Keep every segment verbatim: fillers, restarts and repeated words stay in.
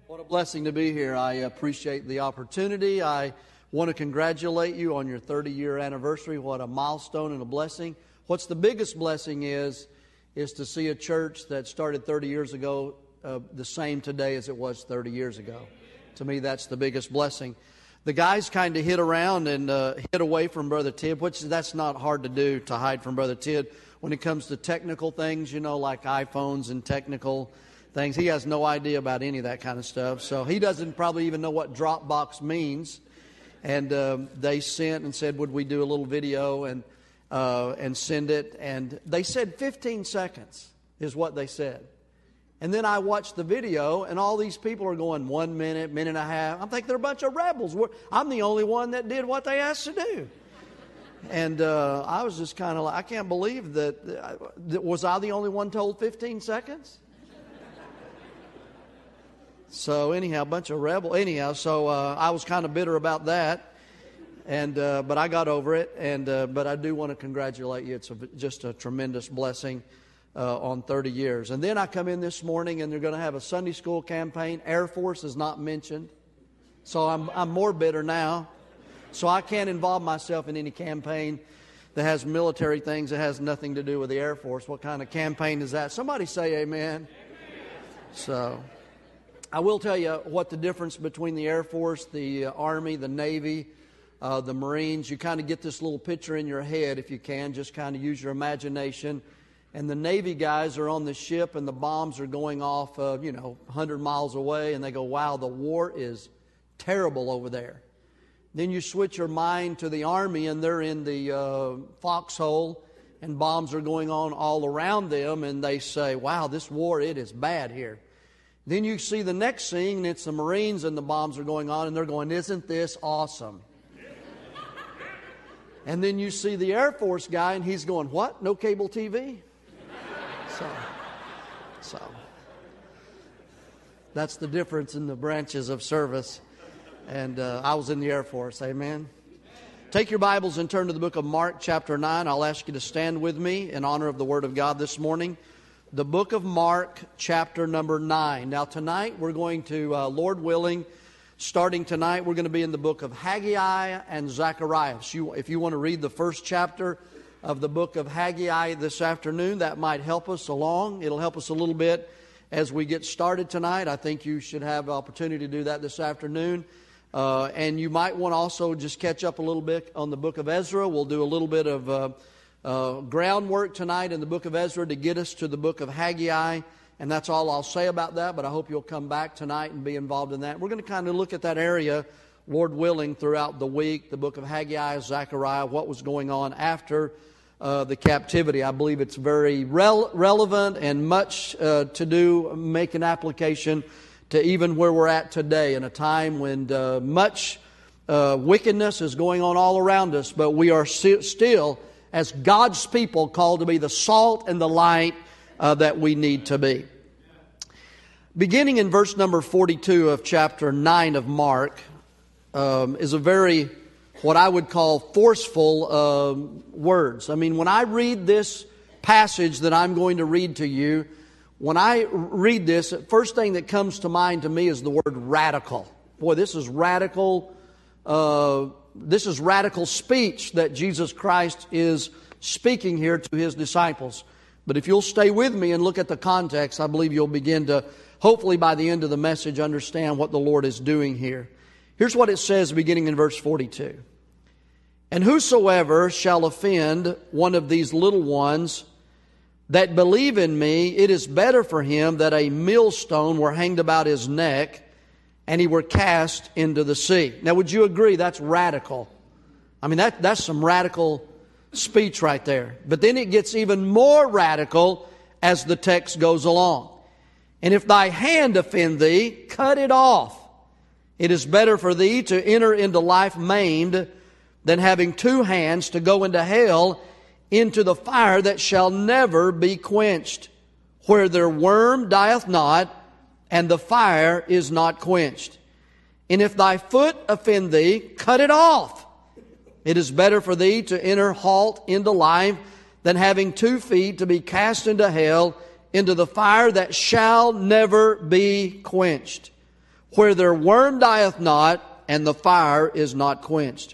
What a blessing to be here. I appreciate the opportunity. I want to congratulate you on your thirty-year anniversary. What a milestone and a blessing. What's the biggest blessing is, is to see a church that started thirty years ago uh, the same today as it was thirty years ago. To me, that's the biggest blessing. The guys kind of hid around and uh, hid away from Brother Tid, which that's not hard to do, to hide from Brother Tid. When it comes to technical things, you know, like iPhones and technical things, he has no idea about any of that kind of stuff. So he doesn't probably even know what Dropbox means. And um, they sent and said, would we do a little video and uh, and send it? And they said fifteen seconds is what they said. And then I watched the video, and all these people are going one minute, minute and a half. I'm thinking they're a bunch of rebels. We're, I'm the only one that did what they asked to do. And uh, I was just kind of like, I can't believe that. Uh, was I the only one told fifteen seconds? So anyhow, a bunch of rebel. Anyhow, so uh, I was kind of bitter about that, and uh, but I got over it. And uh, but I do want to congratulate you. It's a, just a tremendous blessing uh, on thirty years. And then I come in this morning, and they're going to have a Sunday school campaign. Air Force is not mentioned, so I'm I'm more bitter now. So I can't involve myself in any campaign that has military things that has nothing to do with the Air Force. What kind of campaign is that? Somebody say amen. So I will tell you what the difference between the Air Force, the uh, Army, the Navy, uh, the Marines. You kind of get this little picture in your head if you can. Just kind of use your imagination. And the Navy guys are on the ship and the bombs are going off, uh, you know, one hundred miles away. And they go, wow, the war is terrible over there. Then you switch your mind to the Army and they're in the uh, foxhole and bombs are going on all around them. And they say, wow, this war, it is bad here. Then you see the next scene, and it's the Marines and the bombs are going on, and they're going, isn't this awesome? And then you see the Air Force guy, and he's going, what? No cable T V? So, so that's the difference in the branches of service. And uh, I was in the Air Force, amen. Take your Bibles and turn to the book of Mark chapter nine. I'll ask you to stand with me in honor of the Word of God this morning. The book of Mark, chapter number nine. Now tonight we're going to, uh, Lord willing, starting tonight, we're going to be in the book of Haggai and Zechariah. So you, if you want to read the first chapter of the book of Haggai this afternoon, that might help us along. It'll help us a little bit as we get started tonight. I think you should have the opportunity to do that this afternoon. Uh, and you might want to also just catch up a little bit on the book of Ezra. We'll do a little bit of Uh, Uh, groundwork tonight in the book of Ezra to get us to the book of Haggai, and that's all I'll say about that, but I hope you'll come back tonight and be involved in that. We're going to kind of look at that area, Lord willing, throughout the week, the book of Haggai, Zechariah, what was going on after uh, the captivity. I believe it's very rel- relevant and much uh, to do, make an application to even where we're at today in a time when uh, much uh, wickedness is going on all around us, but we are si- still as God's people called to be the salt and the light uh, that we need to be. Beginning in verse number forty-two of chapter nine of Mark um, is a very, what I would call forceful uh, words. I mean, when I read this passage that I'm going to read to you, when I read this, the first thing that comes to mind to me is the word radical. Boy, this is radical uh This is radical speech that Jesus Christ is speaking here to His disciples. But if you'll stay with me and look at the context, I believe you'll begin to, hopefully by the end of the message, understand what the Lord is doing here. Here's what it says beginning in verse forty-two. And whosoever shall offend one of these little ones that believe in me, it is better for him that a millstone were hanged about his neck and he were cast into the sea. Now, would you agree that's radical? I mean, that, that's some radical speech right there. But then it gets even more radical as the text goes along. And if thy hand offend thee, cut it off. It is better for thee to enter into life maimed than having two hands to go into hell, into the fire that shall never be quenched, where their worm dieth not, and the fire is not quenched. And if thy foot offend thee, cut it off. It is better for thee to enter halt into life than having two feet to be cast into hell, into the fire that shall never be quenched, where their worm dieth not, and the fire is not quenched.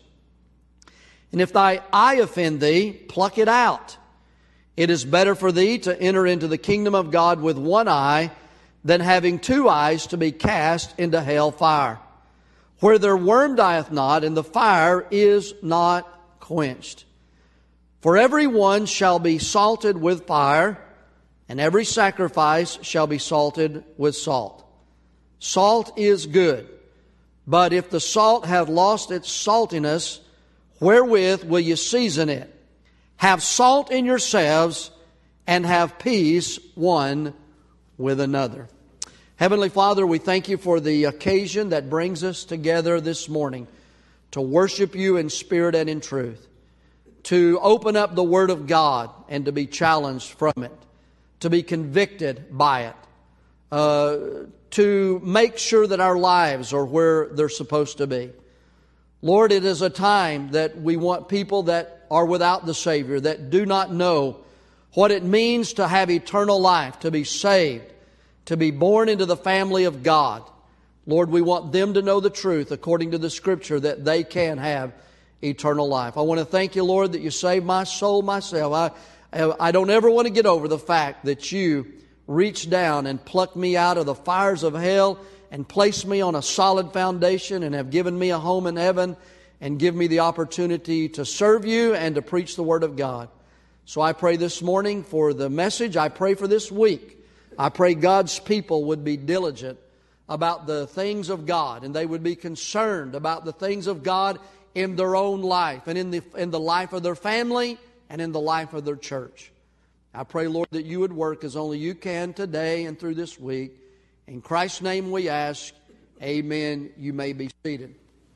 And if thy eye offend thee, pluck it out. It is better for thee to enter into the kingdom of God with one eye than having two eyes to be cast into hell fire, where their worm dieth not, and the fire is not quenched. For every one shall be salted with fire, and every sacrifice shall be salted with salt. Salt is good, but if the salt have lost its saltiness, wherewith will you season it? Have salt in yourselves, and have peace one with another. Heavenly Father, we thank you for the occasion that brings us together this morning to worship you in spirit and in truth, to open up the Word of God and to be challenged from it, to be convicted by it, uh, to make sure that our lives are where they're supposed to be. Lord, it is a time that we want people that are without the Savior, that do not know what it means to have eternal life, to be saved, to be born into the family of God. Lord, we want them to know the truth according to the Scripture, that they can have eternal life. I want to thank you, Lord, that you saved my soul myself. I, I don't ever want to get over the fact that you reached down and plucked me out of the fires of hell and placed me on a solid foundation and have given me a home in heaven and give me the opportunity to serve you and to preach the Word of God. So I pray this morning for the message. I pray for this week. I pray God's people would be diligent about the things of God, and they would be concerned about the things of God in their own life and in the, in the life of their family and in the life of their church. I pray, Lord, that you would work as only you can today and through this week. In Christ's name we ask, amen. You may be seated.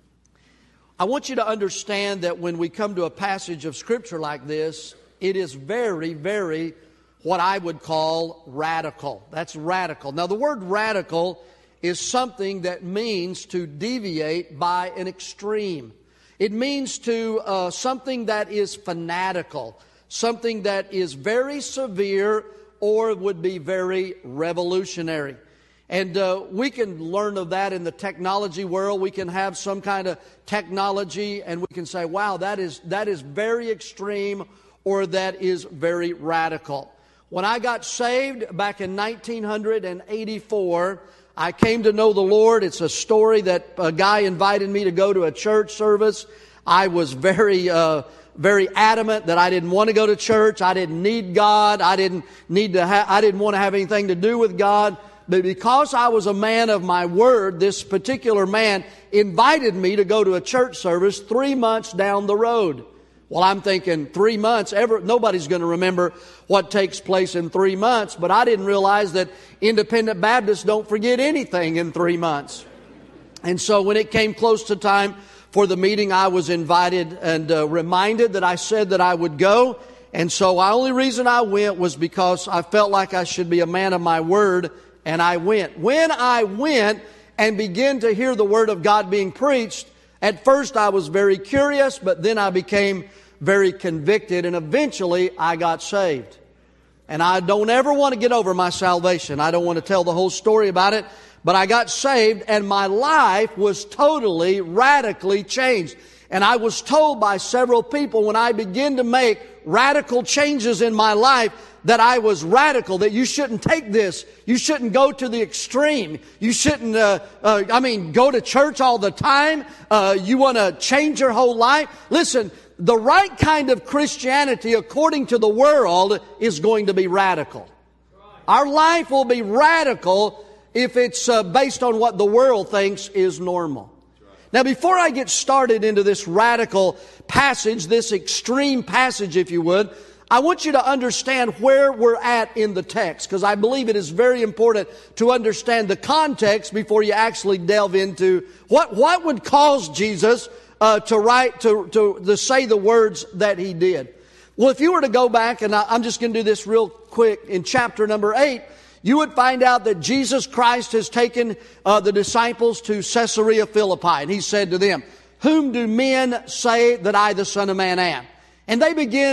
I want you to understand that when we come to a passage of Scripture like this, it is very, very what I would call radical. That's radical. Now, the word radical is something that means to deviate by an extreme. It means to uh, something that is fanatical, something that is very severe or would be very revolutionary. And uh, we can learn of that in the technology world. We can have some kind of technology and we can say, wow, that is that is very extreme or that is very radical. When I got saved back in nineteen eighty-four, I came to know the Lord. It's a story that a guy invited me to go to a church service. I was very, uh, very adamant that I didn't want to go to church. I didn't need God. I didn't need to. Ha- I didn't want to have anything to do with God. But because I was a man of my word, this particular man invited me to go to a church service three months down the road. Well, I'm thinking three months, ever, nobody's going to remember what takes place in three months. But I didn't realize that independent Baptists don't forget anything in three months. And so when it came close to time for the meeting, I was invited and uh, reminded that I said that I would go. And so the only reason I went was because I felt like I should be a man of my word. And I went. When I went and began to hear the Word of God being preached, at first I was very curious, but then I became very convicted, and eventually I got saved. And I don't ever want to get over my salvation. I don't want to tell the whole story about it, but I got saved, and my life was totally, radically changed. And I was told by several people when I began to make radical changes in my life that I was radical, that you shouldn't take this. You shouldn't go to the extreme. You shouldn't, uh, uh, I mean, go to church all the time. Uh, you want to change your whole life. Listen, the right kind of Christianity, according to the world, is going to be radical. Our life will be radical if it's uh, based on what the world thinks is normal. Now, before I get started into this radical passage, this extreme passage, if you would, I want you to understand where we're at in the text, because I believe it is very important to understand the context before you actually delve into what what would cause Jesus uh, to write to, to to say the words that he did. Well, if you were to go back, and I, I'm just going to do this real quick, in chapter number eight, you would find out that Jesus Christ has taken uh, the disciples to Caesarea Philippi, and he said to them, "Whom do men say that I, the Son of Man, am?" And they begin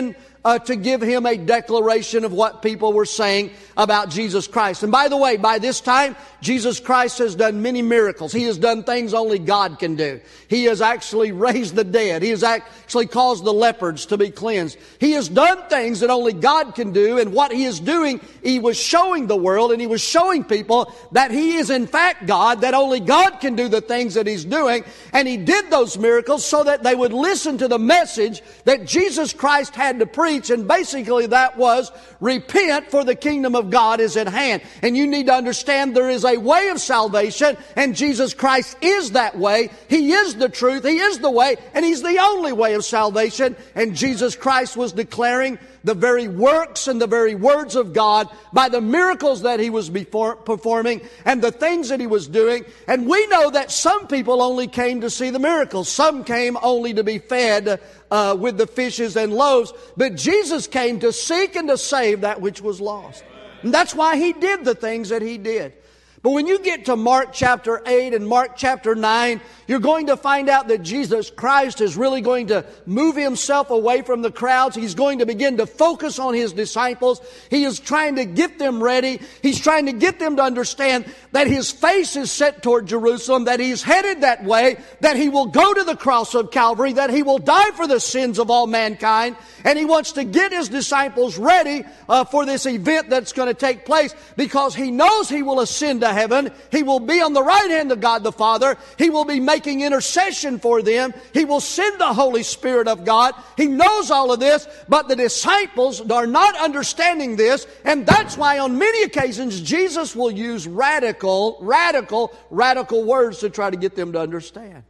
uh, to give him a declaration of what people were saying about Jesus Christ. And by the way, by this time, Jesus Christ has done many miracles. He has done things only God can do. He has actually raised the dead. He has actually caused the leopards to be cleansed. He has done things that only God can do. And what he is doing, he was showing the world and he was showing people that he is in fact God, that only God can do the things that he's doing. And he did those miracles so that they would listen to the message that Jesus Christ had to preach. And basically that was, repent, for the kingdom of God is at hand. And you need to understand there is a way of salvation, and Jesus Christ is that way. He is the truth, He is the way, and He's the only way of salvation. And Jesus Christ was declaring the very works and the very words of God by the miracles that He was before performing and the things that He was doing. And we know that some people only came to see the miracles. Some came only to be fed uh, with the fishes and loaves. But Jesus came to seek and to save that which was lost. And that's why He did the things that He did. But when you get to Mark chapter eight and Mark chapter nine, you're going to find out that Jesus Christ is really going to move Himself away from the crowds. He's going to begin to focus on His disciples. He is trying to get them ready. He's trying to get them to understand that His face is set toward Jerusalem, that He's headed that way, that He will go to the cross of Calvary, that He will die for the sins of all mankind. And He wants to get His disciples ready uh, for this event that's going to take place, because He knows He will ascend to heaven. He will be on the right hand of God the Father. He will be making intercession for them. He will send the Holy Spirit of God. He knows all of this, but the disciples are not understanding this, and that's why on many occasions Jesus will use radical, radical, radical words to try to get them to understand.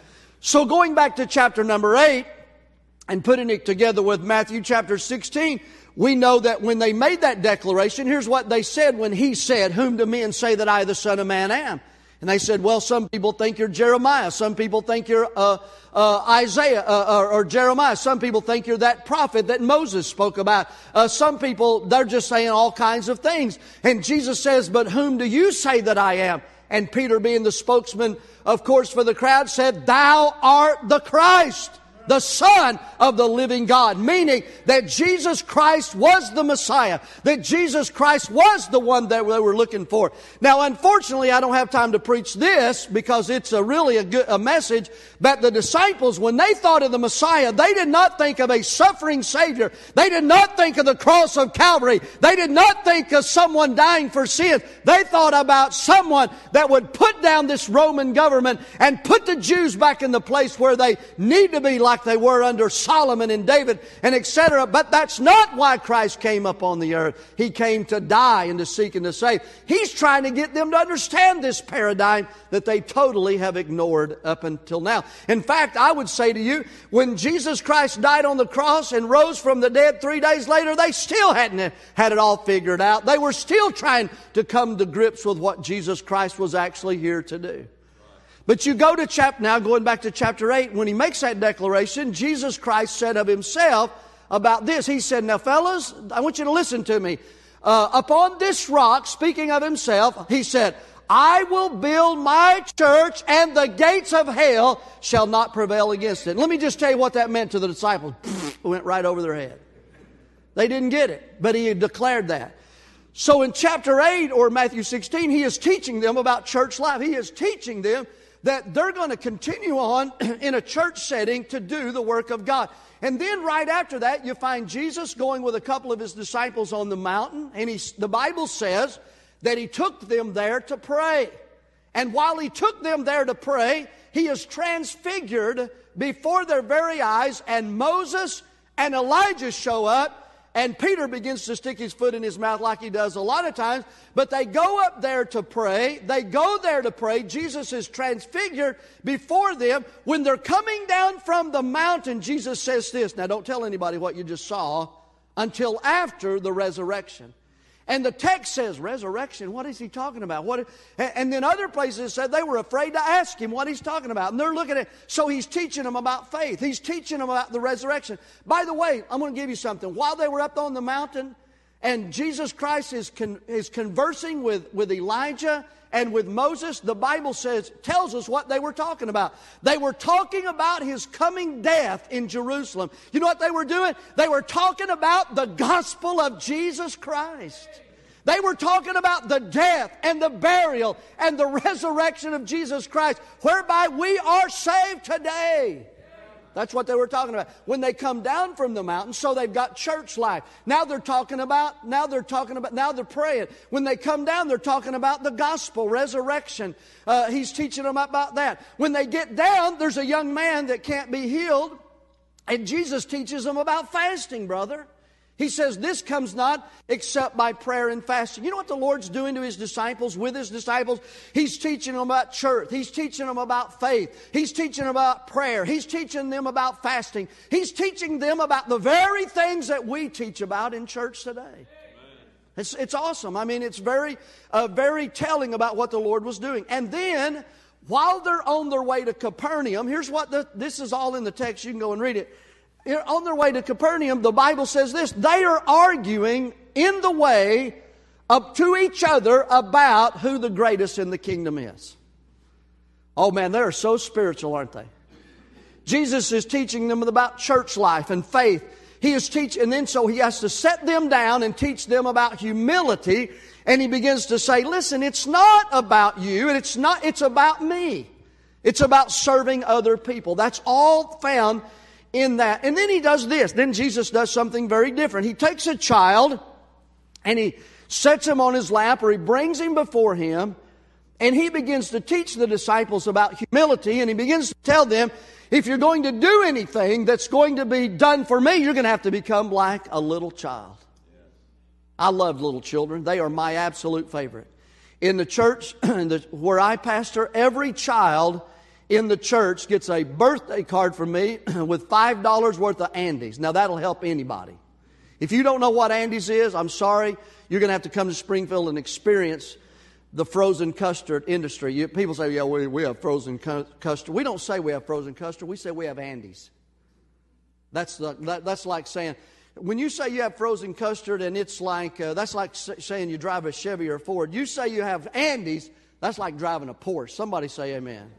So going back to chapter number eight and putting it together with Matthew chapter sixteen, we know that when they made that declaration, here's what they said when He said, "Whom do men say that I, the Son of Man, am?" And they said, well, some people think you're Jeremiah. Some people think you're uh, uh, Isaiah uh, or, or Jeremiah. Some people think you're that prophet that Moses spoke about. Uh, some people, they're just saying all kinds of things. And Jesus says, but whom do you say that I am? And Peter, being the spokesman, of course, for the crowd, said, thou art the Christ, the Son of the living God. Meaning that Jesus Christ was the Messiah. That Jesus Christ was the one that they were looking for. Now, unfortunately, I don't have time to preach this because it's a really a, good, a message. But the disciples, when they thought of the Messiah, they did not think of a suffering Savior. They did not think of the cross of Calvary. They did not think of someone dying for sins. They thought about someone that would put down this Roman government and put the Jews back in the place where they need to be, like they were under Solomon and David and et cetera. But that's not why Christ came upon the earth. He came to die and to seek and to save. He's trying to get them to understand this paradigm that they totally have ignored up until now. In fact, I would say to you, when Jesus Christ died on the cross and rose from the dead three days later, they still hadn't had it all figured out. They were still trying to come to grips with what Jesus Christ was actually here to do. But you go to chapter, now going back to chapter eight, when He makes that declaration, Jesus Christ said of Himself about this, He said, now fellas, I want you to listen to me. Uh, upon this rock, speaking of Himself, He said, I will build my church and the gates of hell shall not prevail against it. Let me just tell you what that meant to the disciples. It went right over their head. They didn't get it, but He had declared that. So in chapter eight or Matthew sixteen, He is teaching them about church life. He is teaching them that they're going to continue on in a church setting to do the work of God. And then right after that, you find Jesus going with a couple of His disciples on the mountain. And he, the Bible says that He took them there to pray. And while He took them there to pray, He is transfigured before their very eyes. And Moses and Elijah show up. And Peter begins to stick his foot in his mouth like he does a lot of times. But they go up there to pray. They go there to pray. Jesus is transfigured before them. When they're coming down from the mountain, Jesus says this. Now, don't tell anybody what you just saw until after the resurrection. And the text says, resurrection, what is He talking about? What? And then other places said they were afraid to ask Him what He's talking about. And they're looking at, so He's teaching them about faith. He's teaching them about the resurrection. By the way, I'm going to give you something. While they were up on the mountain and Jesus Christ is con- is conversing with, with Elijah and with Moses, the Bible says, tells us what they were talking about. They were talking about His coming death in Jerusalem. You know what they were doing? They were talking about the gospel of Jesus Christ. They were talking about the death and the burial and the resurrection of Jesus Christ, whereby we are saved today. That's what they were talking about. When they come down from the mountain, so they've got church life. Now they're talking about, now they're talking about, now they're praying. When they come down, they're talking about the gospel, resurrection. Uh, he's teaching them about that. When they get down, there's a young man that can't be healed, and Jesus teaches them about fasting, brother. He says this comes not except by prayer and fasting. You know what the Lord's doing to His disciples, with His disciples? He's teaching them about church. He's teaching them about faith. He's teaching them about prayer. He's teaching them about fasting. He's teaching them about the very things that we teach about in church today. It's, it's awesome. I mean, it's very, uh, very telling about what the Lord was doing. And then, while they're on their way to Capernaum, here's what the, this is all in the text. You can go and read it. On their way to Capernaum, the Bible says this: they are arguing in the way up to each other about who the greatest in the kingdom is. Oh man, they're so spiritual, aren't they? Jesus is teaching them about church life and faith. He is teaching, and then so He has to set them down and teach them about humility. And He begins to say, listen, it's not about you, and it's not, it's about me. It's about serving other people. That's all found in that. And then He does this. Then Jesus does something very different. He takes a child and He sets him on His lap, or He brings him before Him, and He begins to teach the disciples about humility, and He begins to tell them, if you're going to do anything that's going to be done for me, you're going to have to become like a little child. I love little children. They are my absolute favorite. In the church in the, where I pastor, every child in the church gets a birthday card from me with five dollars worth of Andes. Now, that'll help anybody. If you don't know what Andes is, I'm sorry. You're going to have to come to Springfield and experience the frozen custard industry. You, people say, yeah, we, we have frozen cu- custard. We don't say we have frozen custard. We say we have Andes. That's, the, that, that's like saying, when you say you have frozen custard, and it's like, uh, that's like saying you drive a Chevy or a Ford. You say you have Andes, that's like driving a Porsche. Somebody say amen.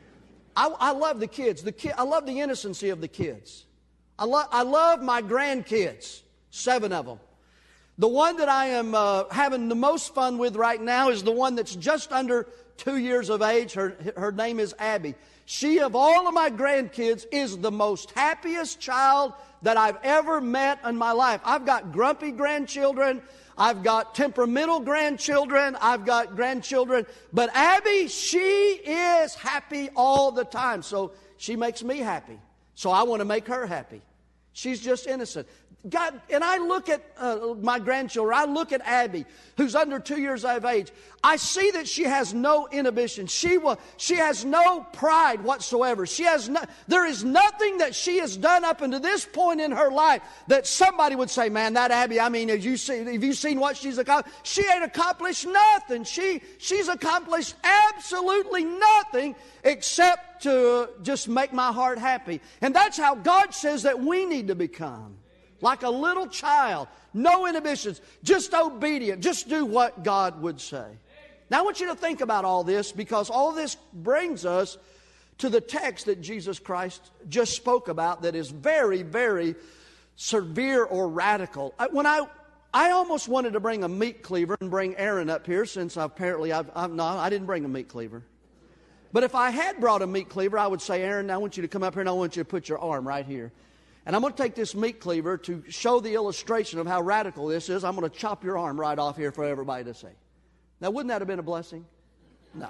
I, I love the kids. The ki- I love the innocency of the kids. I, lo- I love my grandkids, seven of them. The one that I am uh, having the most fun with right now is the one that's just under two years of age. Her, her name is Abby. She, of all of my grandkids, is the most happiest child that I've ever met in my life. I've got grumpy grandchildren. I've got temperamental grandchildren. I've got grandchildren. But Abby, she is happy all the time. So she makes me happy. So I want to make her happy. She's just innocent. God, and I look at uh, my grandchildren, I look at Abby, who's under two years of age. I see that she has no inhibition. She will, she has no pride whatsoever. She has no, there is nothing that she has done up until this point in her life that somebody would say, man, that Abby, I mean, have you seen, have you seen what she's accomplished? She ain't accomplished nothing. She, she's accomplished absolutely nothing except to just make my heart happy. And that's how God says that we need to become. Like a little child, no inhibitions, just obedient, just do what God would say. Now I want you to think about all this, because all this brings us to the text that Jesus Christ just spoke about that is very, very severe or radical. I, when I I almost wanted to bring a meat cleaver and bring Aaron up here, since apparently I've, I've not, I didn't bring a meat cleaver. But if I had brought a meat cleaver, I would say, Aaron, I want you to come up here and I want you to put your arm right here. And I'm going to take this meat cleaver to show the illustration of how radical this is. I'm going to chop your arm right off here for everybody to see. Now, wouldn't that have been a blessing? No.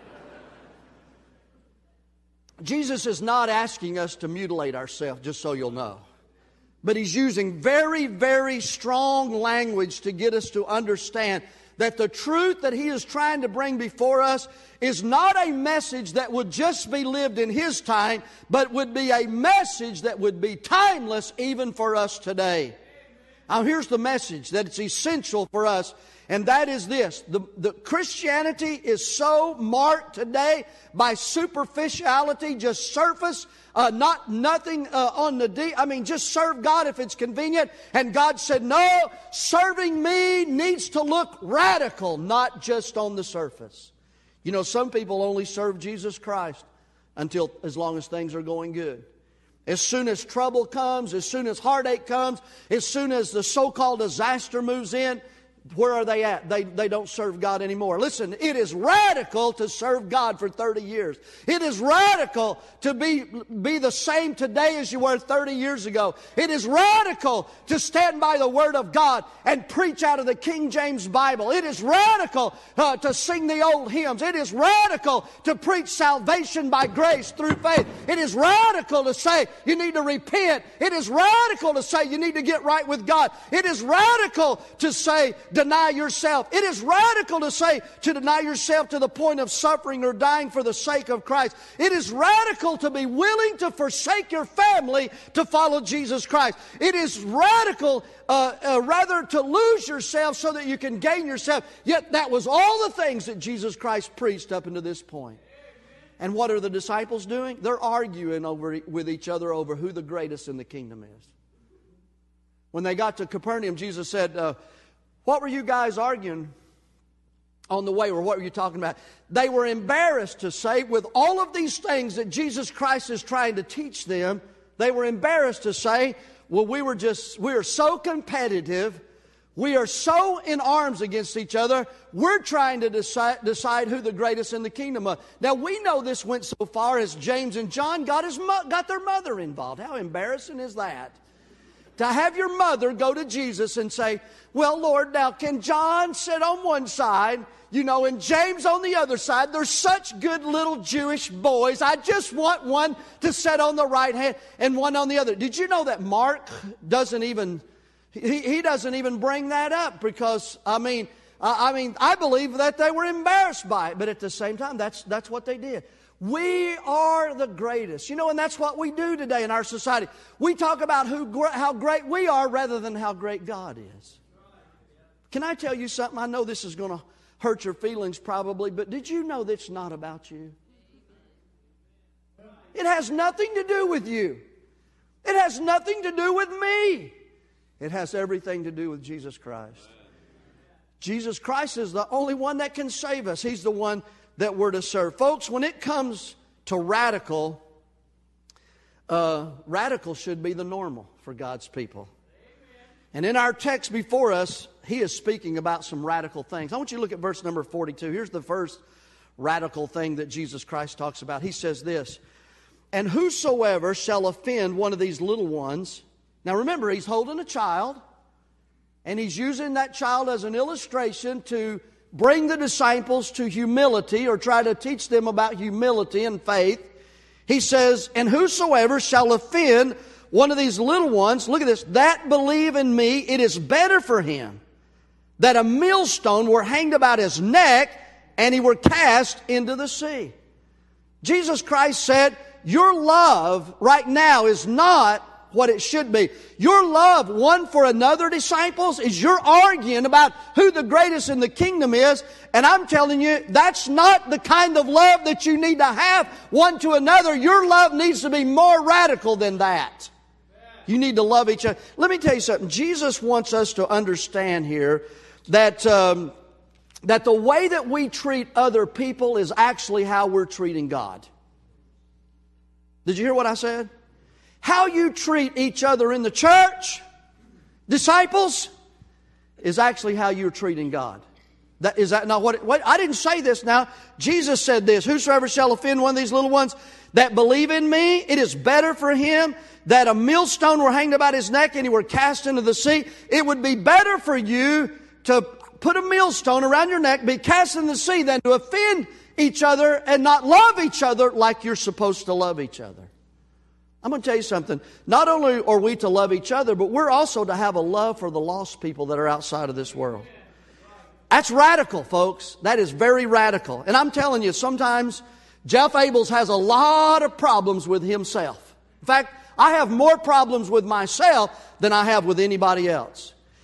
Jesus is not asking us to mutilate ourselves, just so you'll know. But He's using very, very strong language to get us to understand that the truth that He is trying to bring before us is not a message that would just be lived in His time, but would be a message that would be timeless even for us today. Now here's the message that it's essential for us, And that is this. The, the Christianity is so marked today by superficiality, just surface, uh, not nothing uh, on the deep. I mean, just serve God if it's convenient. And God said, no, serving me needs to look radical, not just on the surface. You know, some people only serve Jesus Christ until as long as things are going good. As soon as trouble comes, as soon as heartache comes, as soon as the so-called disaster moves in, where are they at? They, they don't serve God anymore. Listen, it is radical to serve God for thirty years. It is radical to be, be the same today as you were thirty years ago. It is radical to stand by the Word of God and preach out of the King James Bible. It is radical uh, to sing the old hymns. It is radical to preach salvation by grace through faith. It is radical to say you need to repent. It is radical to say you need to get right with God. It is radical to say deny yourself. It is radical to say to deny yourself to the point of suffering or dying for the sake of Christ. It is radical to be willing to forsake your family to follow Jesus Christ. It is radical uh, uh, rather to lose yourself so that you can gain yourself. Yet that was all the things that Jesus Christ preached up until this point. And what are the disciples doing? They're arguing over with each other over who the greatest in the kingdom is. When they got to Capernaum, Jesus said, uh, what were you guys arguing on the way, or what were you talking about? They were embarrassed to say, with all of these things that Jesus Christ is trying to teach them, they were embarrassed to say, well, we were just, we are so competitive, we are so in arms against each other, we're trying to decide, decide who the greatest in the kingdom is. Now, we know this went so far as James and John got, his mo- got their mother involved. How embarrassing is that? To have your mother go to Jesus and say, well, Lord, now can John sit on one side, you know, and James on the other side? They're such good little Jewish boys. I just want one to sit on the right hand and one on the other. Did you know that Mark doesn't even, he, he doesn't even bring that up because, I mean, I, I mean, I believe that they were embarrassed by it, but at the same time, that's, that's what they did. We are the greatest. You know, and that's what we do today in our society. We talk about who, how great we are rather than how great God is. Can I tell you something? I know this is going to hurt your feelings probably, but did you know that it's not about you? It has nothing to do with you. It has nothing to do with me. It has everything to do with Jesus Christ. Jesus Christ is the only one that can save us. He's the one that we're to serve. Folks, when it comes to radical, uh, radical should be the normal for God's people. And in our text before us, he is speaking about some radical things. I want you to look at verse number forty-two. Here's the first radical thing that Jesus Christ talks about. He says this, and whosoever shall offend one of these little ones. Now remember, he's holding a child, and he's using that child as an illustration to bring the disciples to humility, or try to teach them about humility and faith. He says, and whosoever shall offend one of these little ones, look at this, that believe in me, it is better for him that a millstone were hanged about his neck and he were cast into the sea. Jesus Christ said, your love right now is not what it should be. Your love one for another, disciples, is you're arguing about who the greatest in the kingdom is. And I'm telling you, that's not the kind of love that you need to have one to another. Your love needs to be more radical than that. You need to love each other. Let me tell you something. Jesus wants us to understand here that, um, that the way that we treat other people is actually how we're treating God. Did you hear what I said? How you treat each other in the church, disciples, is actually how you're treating God. That, is that not what, it, what? I didn't say this now. Jesus said this, whosoever shall offend one of these little ones that believe in me, it is better for him that a millstone were hanged about his neck and he were cast into the sea. It would be better for you to put a millstone around your neck, be cast in the sea, than to offend each other and not love each other like you're supposed to love each other. I'm going to tell you something. Not only are we to love each other, but we're also to have a love for the lost people that are outside of this world. That's radical, folks. That is very radical. And I'm telling you, sometimes Jeff Abels has a lot of problems with himself. In fact, I have more problems with myself than I have with anybody else.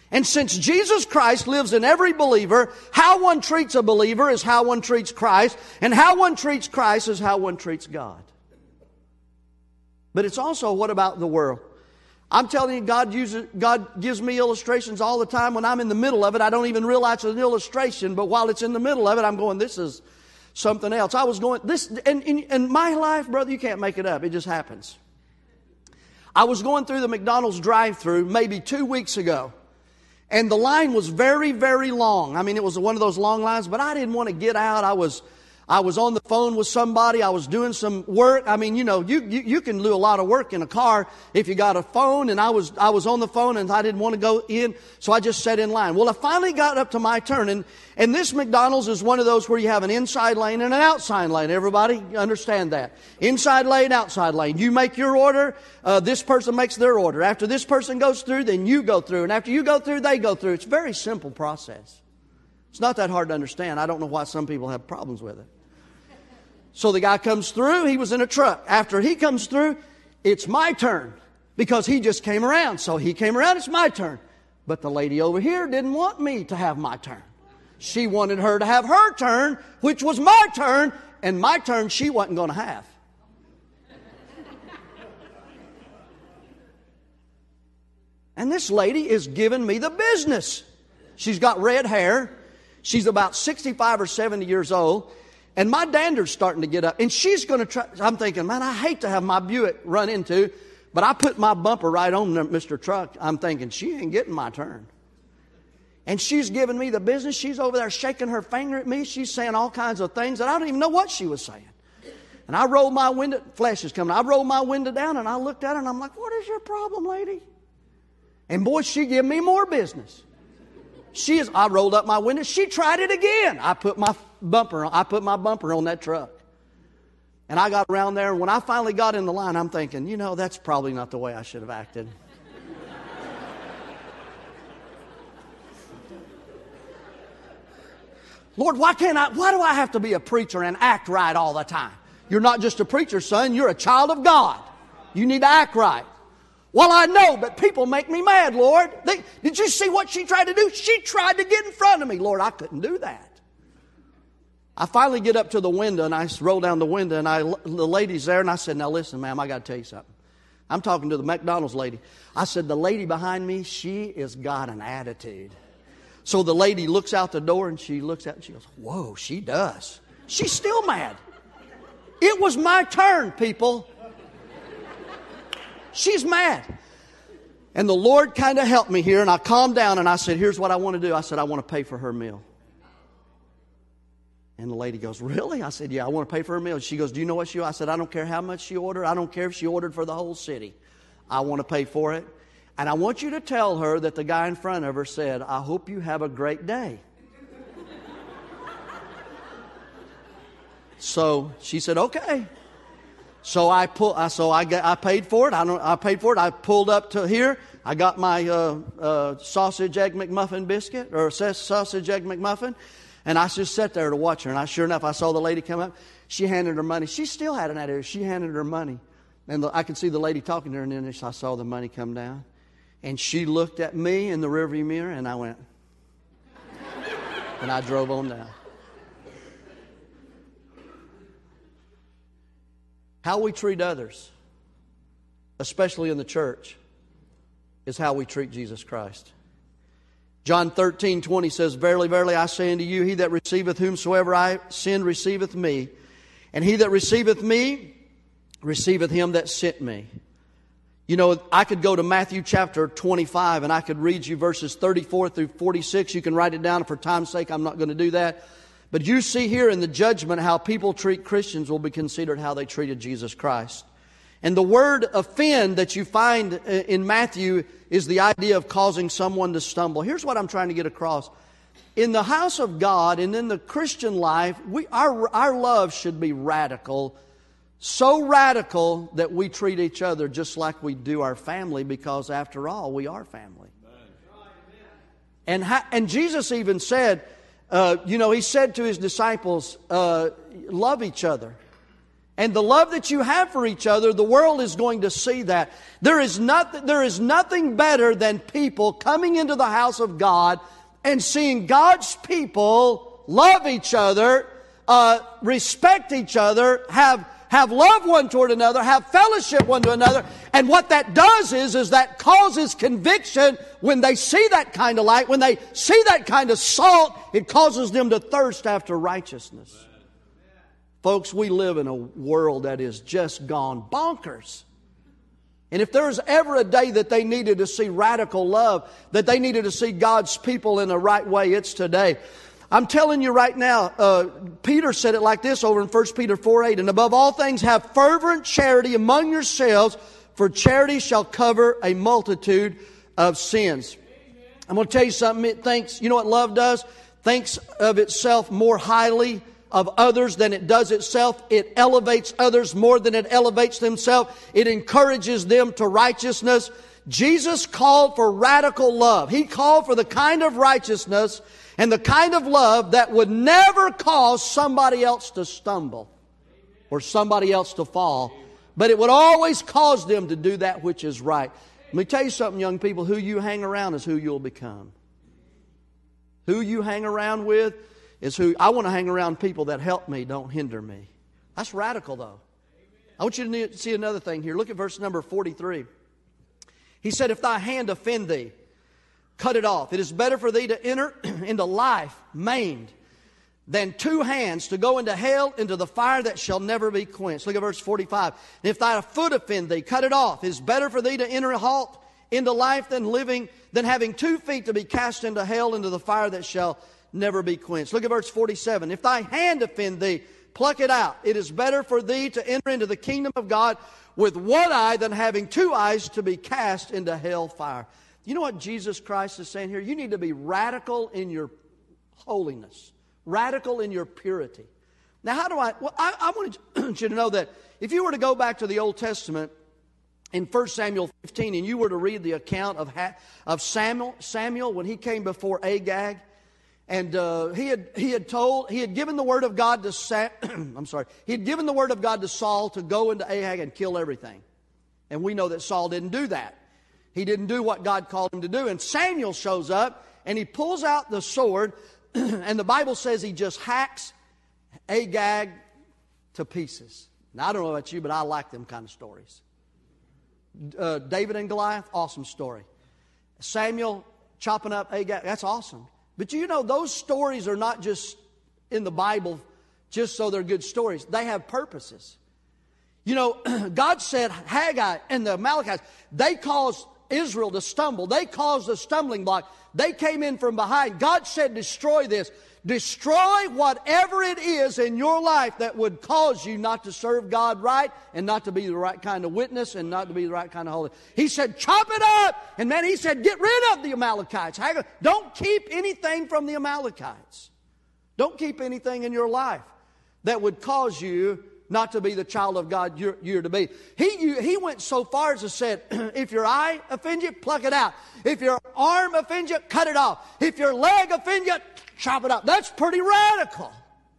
And since Jesus Christ lives in every believer, how one treats a believer is how one treats Christ, and how one treats Christ is how one treats God. But it's also, what about the world? I'm telling you, God uses, God gives me illustrations all the time. When I'm in the middle of it, I don't even realize it's an illustration, but while it's in the middle of it, I'm going, this is something else. I was going, this, and in, in my life, brother, you can't make it up. It just happens. I was going through the McDonald's drive-thru maybe two weeks ago. And the line was very, very long. I mean, it was one of those long lines, but I didn't want to get out. I was I was on the phone with somebody. I was doing some work. I mean, you know, you, you, you can do a lot of work in a car if you got a phone. And I was I was on the phone and I didn't want to go in, so I just sat in line. Well, I finally got up to my turn. And, and this McDonald's is one of those where you have an inside lane and an outside lane. Everybody understand that? Inside lane, outside lane. You make your order. Uh, this person makes their order. After this person goes through, then you go through. And after you go through, they go through. It's a very simple process. It's not that hard to understand. I don't know why some people have problems with it. So the guy comes through. He was in a truck. After he comes through, it's my turn because he just came around. So he came around, it's my turn. But the lady over here didn't want me to have my turn. She wanted her to have her turn, which was my turn, and my turn she wasn't going to have. And this lady is giving me the business. She's got red hair. She's about sixty-five or seventy years old. And my dander's starting to get up. And she's going to try. I'm thinking, man, I hate to have my Buick run into. But I put my bumper right on Mister Truck. I'm thinking, she ain't getting my turn. And she's giving me the business. She's over there shaking her finger at me. She's saying all kinds of things that I don't even know what she was saying. And I rolled my window. Flesh is coming. I rolled my window down and I looked at her and I'm like, what is your problem, lady? And boy, she gave me more business. She is. I rolled up my window. She tried it again. I put my bumper on. I put my bumper on that truck. And I got around there. And when I finally got in the line, I'm thinking, you know, that's probably not the way I should have acted. Lord, why can't I? Why do I have to be a preacher and act right all the time? You're not just a preacher, son. You're a child of God. You need to act right. Well, I know, but people make me mad, Lord. They, did you see what she tried to do? She tried to get in front of me. Lord, I couldn't do that. I finally get up to the window, and I roll down the window, and I, the lady's there, and I said, now listen, ma'am, I got to tell you something. I'm talking to the McDonald's lady. I said, the lady behind me, she has got an attitude. So the lady looks out the door, and she looks out, and she goes, whoa, she does. She's still mad. It was my turn, people. She's mad. And the Lord kind of helped me here, and I calmed down, and I said, here's what I want to do. I said, I want to pay for her meal. And the lady goes, really? I said, yeah, I want to pay for her meal. She goes, do you know what she ordered? I said, I don't care how much she ordered. I don't care if she ordered for the whole city. I want to pay for it. And I want you to tell her that the guy in front of her said, I hope you have a great day. So she said, okay. So I pull. So I got, I paid for it. I don't. I paid for it. I pulled up to here. I got my uh, uh, sausage egg McMuffin biscuit or sausage egg McMuffin, and I just sat there to watch her. And I, sure enough, I saw the lady come up. She handed her money. She still had an attitude. She handed her money, and the, I could see the lady talking to her. And then I saw the money come down, and she looked at me in the rearview mirror, and I went, and I drove on down. How we treat others, especially in the church, is how we treat Jesus Christ. John thirteen twenty says, verily, verily, I say unto you, he that receiveth whomsoever I send receiveth me, and he that receiveth me receiveth him that sent me. You know, I could go to Matthew chapter twenty-five, and I could read you verses thirty-four through forty-six. You can write it down. For time's sake, I'm not going to do that. But you see here in the judgment how people treat Christians will be considered how they treated Jesus Christ. And the word offend that you find in Matthew is the idea of causing someone to stumble. Here's what I'm trying to get across. In the house of God and in the Christian life, we, our, our love should be radical. So radical that we treat each other just like we do our family, because after all, we are family. And, ha- and Jesus even said, Uh, you know, he said to his disciples, uh, love each other. and the love that you have for each other, the world is going to see that. There is nothing, there is nothing better than people coming into the house of God and seeing God's people love each other, uh, respect each other, have have love one toward another, have fellowship one to another. And what that does is, is that causes conviction when they see that kind of light, when they see that kind of salt, it causes them to thirst after righteousness. Folks, we live in a world that is just gone bonkers. And if there's ever a day that they needed to see radical love, that they needed to see God's people in the right way, it's today. I'm telling you right now, uh, Peter said it like this over in First Peter four eight, and above all things have fervent charity among yourselves, for charity shall cover a multitude of sins. I'm going to tell you something. It thinks, you know what love does? Thinks of itself more highly of others than it does itself. It elevates others more than it elevates themselves. It encourages them to righteousness. Jesus called for radical love. He called for the kind of righteousness and the kind of love that would never cause somebody else to stumble or somebody else to fall, but it would always cause them to do that which is right. Let me tell you something, young people. Who you hang around is who you'll become. Who you hang around with is who. I want to hang around people that help me, don't hinder me. That's radical, though. I want you to see another thing here. Look at verse number forty-three. He said, if thy hand offend thee, cut it off. It is better for thee to enter into life maimed than two hands to go into hell, into the fire that shall never be quenched. Look at verse forty-five. And if thy foot offend thee, cut it off. It is better for thee to enter a halt into life than living, than having two feet to be cast into hell, into the fire that shall never be quenched. Look at verse forty-seven. If thy hand offend thee, pluck it out. It is better for thee to enter into the kingdom of God with one eye than having two eyes to be cast into hell fire. You know what Jesus Christ is saying here? You need to be radical in your holiness, radical in your purity. Now, how do I? Well, I, I want you to know that if you were to go back to the Old Testament in First Samuel fifteen, and you were to read the account of of Samuel, Samuel when he came before Agag, and uh, he had he had told he had given the word of God to Sam, I'm sorry, he had given the word of God to Saul to go into Agag and kill everything, and we know that Saul didn't do that. He didn't do what God called him to do. And Samuel shows up, and he pulls out the sword, and the Bible says he just hacks Agag to pieces. Now, I don't know about you, but I like them kind of stories. Uh, David and Goliath, awesome story. Samuel chopping up Agag, that's awesome. But you know, those stories are not just in the Bible just so they're good stories. They have purposes. You know, God said Haggai and the Amalekites, they caused Israel to stumble. They caused a stumbling block. They came in from behind. God said, destroy this. Destroy whatever it is in your life that would cause you not to serve God right and not to be the right kind of witness and not to be the right kind of holy. He said, chop it up. And man, he said, get rid of the Amalekites. Don't keep anything from the Amalekites. Don't keep anything in your life that would cause you not to be the child of God you're, you're to be. He, you, he went so far as to said, if your eye offends you, pluck it out. If your arm offends you, cut it off. If your leg offends you, chop it up. That's pretty radical.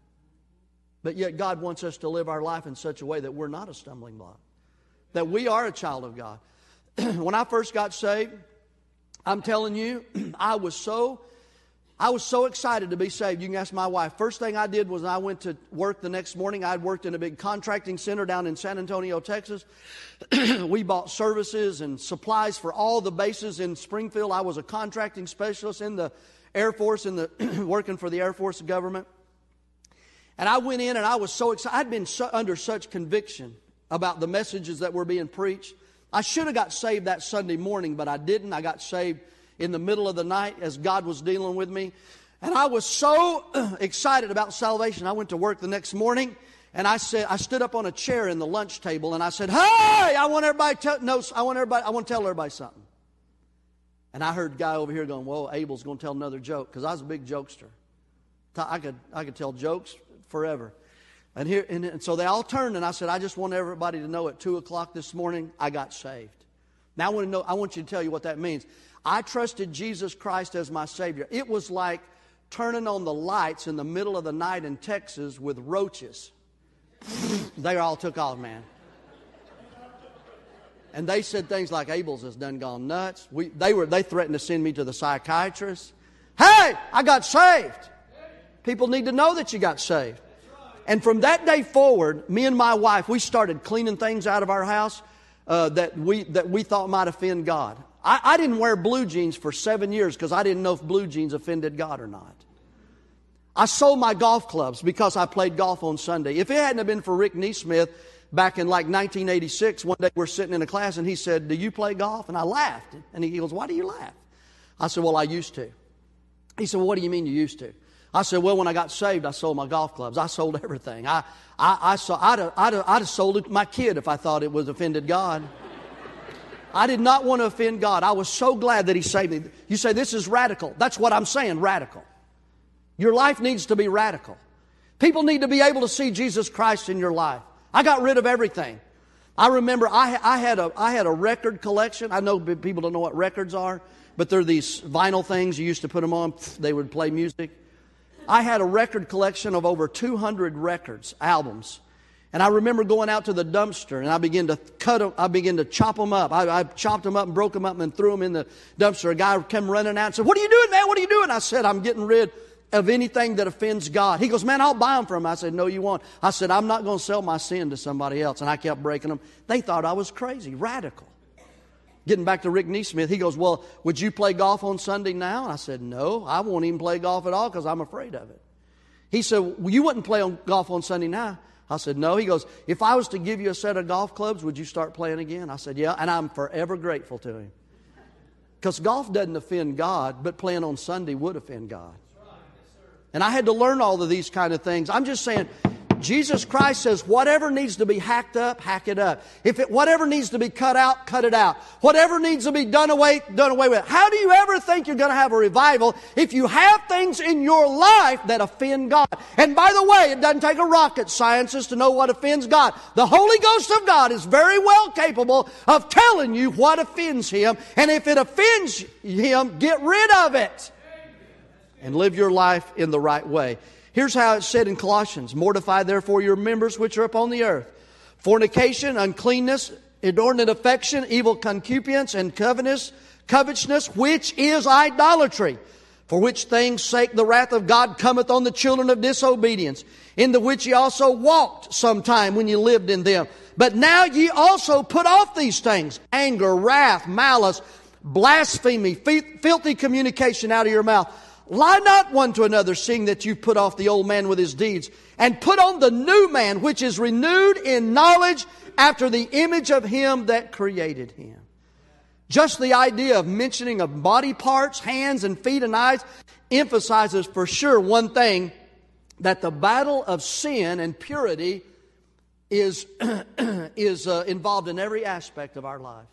But yet God wants us to live our life in such a way that we're not a stumbling block, that we are a child of God. When I first got saved, I'm telling you, I was so I was so excited to be saved. You can ask my wife. First thing I did was I went to work the next morning. I'd worked in a big contracting center down in San Antonio, Texas. We bought services and supplies for all the bases in Springfield. I was a contracting specialist in the Air Force, in the working for the Air Force government. And I went in and I was so excited. I'd been so, under such conviction about the messages that were being preached. I should have got saved that Sunday morning, but I didn't. I got saved in the middle of the night as God was dealing with me. And I was so excited about salvation. I went to work the next morning, and I said, I stood up on a chair in the lunch table, and I said, hey, I want everybody to know, I want everybody, I want to tell everybody something. And I heard a guy over here going, whoa, Abel's going to tell another joke, because I was a big jokester. I could, I could tell jokes forever. And here, and, and so they all turned, and I said, I just want everybody to know at two o'clock this morning, I got saved. Now I want to know, I want you to tell you what that means. I trusted Jesus Christ as my Savior. It was like turning on the lights in the middle of the night in Texas with roaches. They all took off, man. And they said things like, Abel's has done gone nuts. We, they were, they threatened to send me to the psychiatrist. Hey, I got saved. People need to know that you got saved. And from that day forward, me and my wife, we started cleaning things out of our house uh, that we that we thought might offend God. I, I didn't wear blue jeans for seven years because I didn't know if blue jeans offended God or not. I sold my golf clubs because I played golf on Sunday. If it hadn't have been for Rick Neesmith, back in like nineteen eighty-six, one day we're sitting in a class and he said, do you play golf? And I laughed. And he goes, why do you laugh? I said, well, I used to. He said, well, what do you mean you used to? I said, well, when I got saved, I sold my golf clubs. I sold everything. I, I, I saw, I'd, have, I'd, have, I'd have sold it to my kid if I thought it was offended God. I did not want to offend God. I was so glad that He saved me. You say, this is radical. That's what I'm saying, radical. Your life needs to be radical. People need to be able to see Jesus Christ in your life. I got rid of everything. I remember I, I, had a, I had a record collection. I know people don't know what records are, but they're these vinyl things. You used to put them on. They would play music. I had a record collection of over two hundred records, albums. And I remember going out to the dumpster and I began to cut them, I began to chop them up. I, I chopped them up and broke them up and threw them in the dumpster. A guy came running out and said, what are you doing, man? What are you doing? I said, I'm getting rid of anything that offends God. He goes, man, I'll buy them from him. I said, no, you won't. I said, I'm not going to sell my sin to somebody else. And I kept breaking them. They thought I was crazy, radical. Getting back to Rick Neesmith, he goes, well, would you play golf on Sunday now? And I said, no, I won't even play golf at all because I'm afraid of it. He said, well, you wouldn't play on golf on Sunday now? I said, no. He goes, if I was to give you a set of golf clubs, would you start playing again? I said, yeah, and I'm forever grateful to him. Because golf doesn't offend God, but playing on Sunday would offend God. And I had to learn all of these kind of things. I'm just saying, Jesus Christ says, whatever needs to be hacked up, hack it up. If it, whatever needs to be cut out, cut it out. Whatever needs to be done away, done away with. How do you ever think you're going to have a revival if you have things in your life that offend God? And by the way, it doesn't take a rocket scientist to know what offends God. The Holy Ghost of God is very well capable of telling you what offends Him. And if it offends Him, get rid of it. And live your life in the right way. Here's how it's said in Colossians. Mortify therefore your members which are upon the earth. Fornication, uncleanness, inordinate affection, evil concupiscence, and covetousness, covetousness, which is idolatry. For which things sake the wrath of God cometh on the children of disobedience, in the which ye also walked sometime when ye lived in them. But now ye also put off these things, anger, wrath, malice, blasphemy, filthy communication out of your mouth. Lie not one to another, seeing that you put off the old man with his deeds, and put on the new man, which is renewed in knowledge after the image of Him that created him. Just the idea of mentioning of body parts, hands and feet and eyes, emphasizes for sure one thing, that the battle of sin and purity is, is uh, involved in every aspect of our life.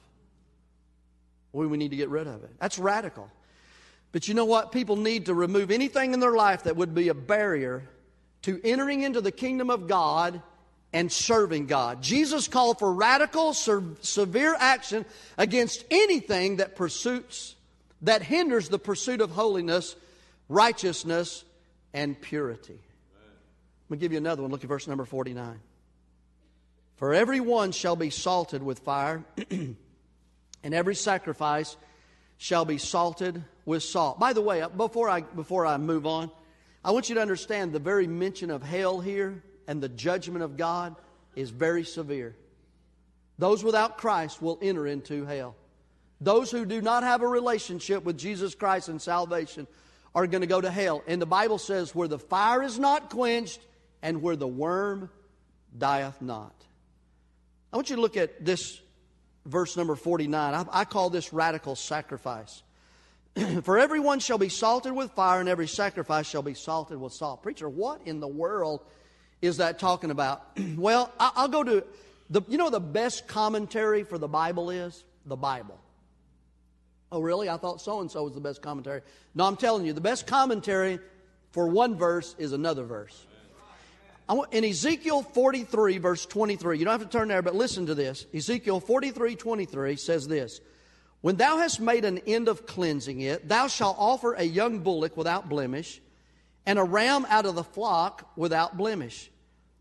We, we need to get rid of it. That's radical. But you know what? People need to remove anything in their life that would be a barrier to entering into the kingdom of God and serving God. Jesus called for radical, severe action against anything that pursues, that hinders the pursuit of holiness, righteousness, and purity. I'm going to give you another one. Look at verse number forty-nine. For every one shall be salted with fire, and every sacrifice shall be salted with salt. By the way, before I before I move on, I want you to understand the very mention of hell here and the judgment of God is very severe. Those without Christ will enter into hell. Those who do not have a relationship with Jesus Christ and salvation are going to go to hell. And the Bible says, where the fire is not quenched and where the worm dieth not. I want you to look at this verse number forty-nine. I, I call this radical sacrifice. For everyone shall be salted with fire, and every sacrifice shall be salted with salt. Preacher, what in the world is that talking about? Well, I, I'll go to, the. you know the best commentary for the Bible is? The Bible. Oh, really? I thought so-and-so was the best commentary. No, I'm telling you, the best commentary for one verse is another verse. I want, in Ezekiel forty-three, verse twenty-three, you don't have to turn there, but listen to this. Ezekiel forty-three, twenty-three says this. When thou hast made an end of cleansing it, thou shalt offer a young bullock without blemish, and a ram out of the flock without blemish.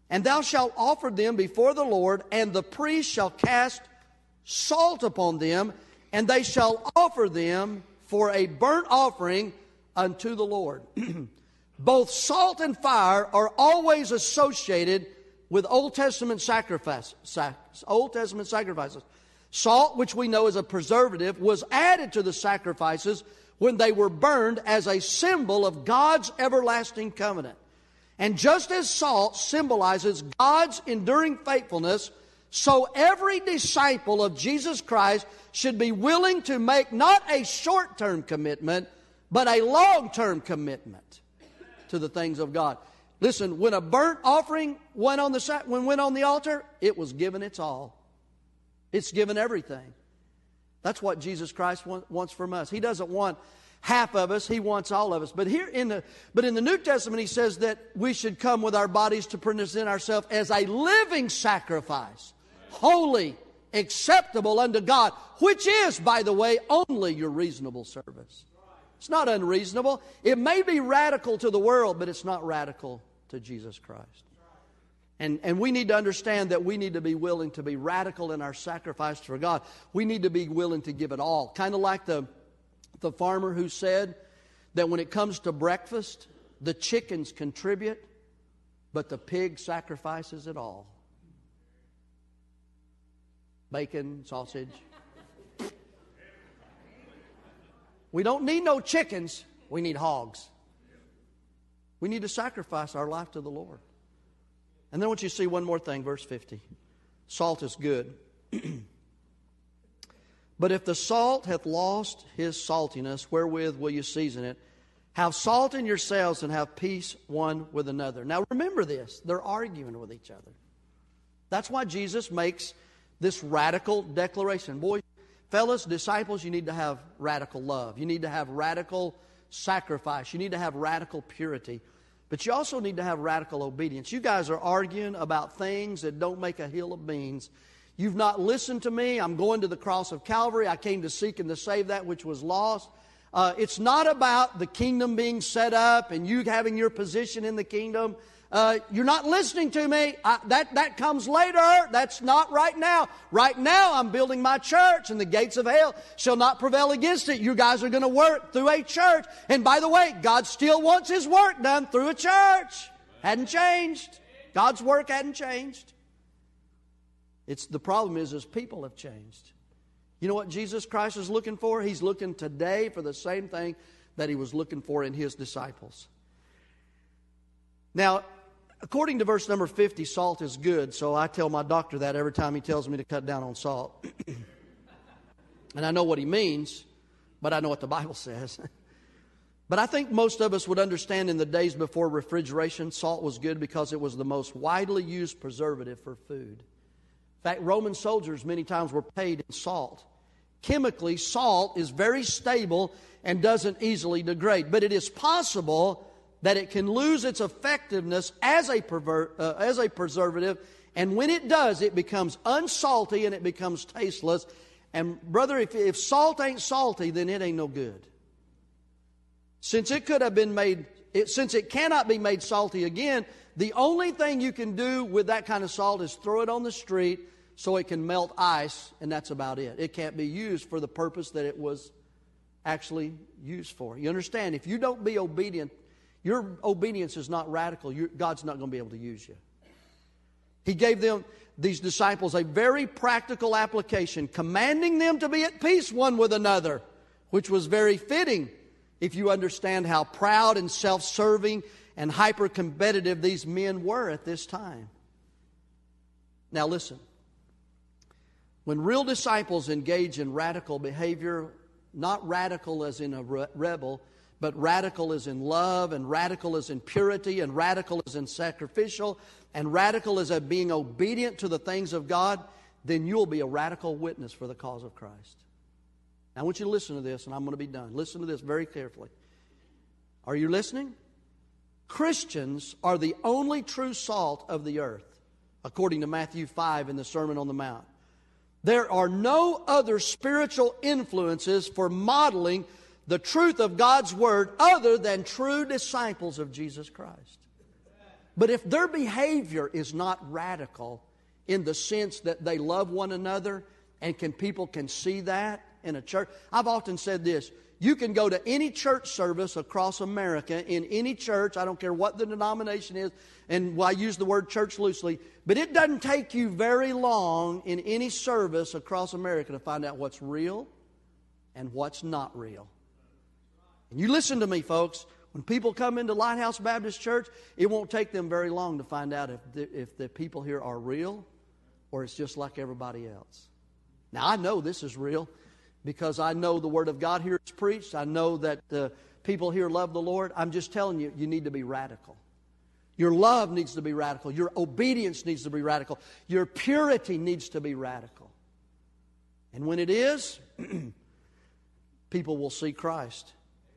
And thou shalt offer them before the Lord, and the priest shall cast salt upon them, and they shall offer them for a burnt offering unto the Lord. Both salt and fire are always associated with Old Testament sacrifice, sac, Old Testament sacrifices. Salt, which we know is a preservative, was added to the sacrifices when they were burned as a symbol of God's everlasting covenant. And just as salt symbolizes God's enduring faithfulness, so every disciple of Jesus Christ should be willing to make not a short-term commitment, but a long-term commitment to the things of God. Listen, when a burnt offering went on the when went on the altar, it was given its all. It's given everything. That's what Jesus Christ wants from us. He doesn't want half of us, He wants all of us. But here in the but in the New Testament, He says that we should come with our bodies to present ourselves as a living sacrifice, holy, acceptable unto God, which is, by the way, only your reasonable service. It's not unreasonable. It may be radical to the world, but it's not radical to Jesus Christ. And, and we need to understand that we need to be willing to be radical in our sacrifice for God. We need to be willing to give it all. Kind of like the, the farmer who said that when it comes to breakfast, the chickens contribute, but the pig sacrifices it all. Bacon, sausage. We don't need no chickens. We need hogs. We need to sacrifice our life to the Lord. And then I want you to see one more thing, verse fifty. Salt is good. But if the salt hath lost his saltiness, wherewith will you season it? Have salt in yourselves and have peace one with another. Now remember this. They're arguing with each other. That's why Jesus makes this radical declaration. Boys, fellas, disciples, you need to have radical love. You need to have radical sacrifice. You need to have radical purity. But you also need to have radical obedience. You guys are arguing about things that don't make a hill of beans. You've not listened to me. I'm going to the cross of Calvary. I came to seek and to save that which was lost. Uh, it's not about the kingdom being set up and you having your position in the kingdom. Uh, you're not listening to me. I, that, that comes later. That's not right now. Right now, I'm building my church, and the gates of hell shall not prevail against it. You guys are going to work through a church. And by the way, God still wants His work done through a church. Hadn't changed. God's work hadn't changed. It's the problem is, is people have changed. You know what Jesus Christ is looking for? He's looking today for the same thing that He was looking for in His disciples. Now, according to verse number fifty, salt is good, so I tell my doctor that every time he tells me to cut down on salt. And I know what he means, but I know what the Bible says. But I think most of us would understand in the days before refrigeration, salt was good because it was the most widely used preservative for food. In fact, Roman soldiers many times were paid in salt. Chemically, salt is very stable and doesn't easily degrade, but it is possible that it can lose its effectiveness as a, perver- uh, as a preservative, and when it does, it becomes unsalty and it becomes tasteless. And brother, if, if salt ain't salty, then it ain't no good. Since it could have been made, it, since it cannot be made salty again, the only thing you can do with that kind of salt is throw it on the street so it can melt ice, and that's about it. It can't be used for the purpose that it was actually used for. You understand? If you don't be obedient, your obedience is not radical. You're, God's not going to be able to use you. He gave them, these disciples, a very practical application, commanding them to be at peace one with another, which was very fitting if you understand how proud and self-serving and hyper-competitive these men were at this time. Now listen, when real disciples engage in radical behavior, not radical as in a re- rebel, but radical as in love, and radical as in purity, and radical as in sacrificial, and radical as in being obedient to the things of God, then you'll be a radical witness for the cause of Christ. Now, I want you to listen to this, and I'm going to be done. Listen to this very carefully. Are you listening? Christians are the only true salt of the earth, according to Matthew five in the Sermon on the Mount. There are no other spiritual influences for modeling the truth of God's Word other than true disciples of Jesus Christ. But if their behavior is not radical in the sense that they love one another, and can people can see that in a church. I've often said this. You can go to any church service across America, in any church, I don't care what the denomination is, and I use the word church loosely, but it doesn't take you very long in any service across America to find out what's real and what's not real. And you listen to me, folks. When people come into Lighthouse Baptist Church, it won't take them very long to find out if the, if the people here are real or it's just like everybody else. Now, I know this is real because I know the Word of God here is preached. I know that the people here love the Lord. I'm just telling you, you need to be radical. Your love needs to be radical. Your obedience needs to be radical. Your purity needs to be radical. And when it is, people will see Christ.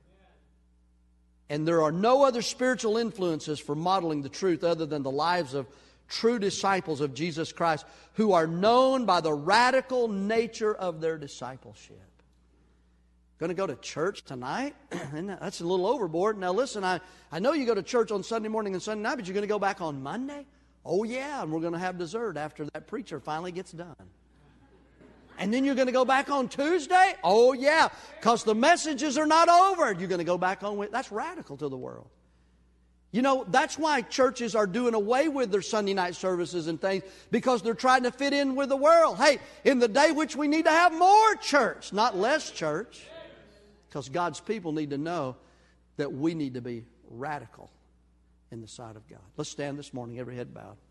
And there are no other spiritual influences for modeling the truth other than the lives of true disciples of Jesus Christ who are known by the radical nature of their discipleship. Going to go to church tonight? And that's a little overboard. Now listen, I, I know you go to church on Sunday morning and Sunday night, but you're going to go back on Monday? Oh yeah, and we're going to have dessert after that preacher finally gets done. And then you're going to go back on Tuesday? Oh yeah, because the messages are not over. You're going to go back on with. That's radical to the world. You know, that's why churches are doing away with their Sunday night services and things, because they're trying to fit in with the world. Hey, in the day which we need to have more church, not less church. Because God's people need to know that we need to be radical in the sight of God. Let's stand this morning, every head bowed.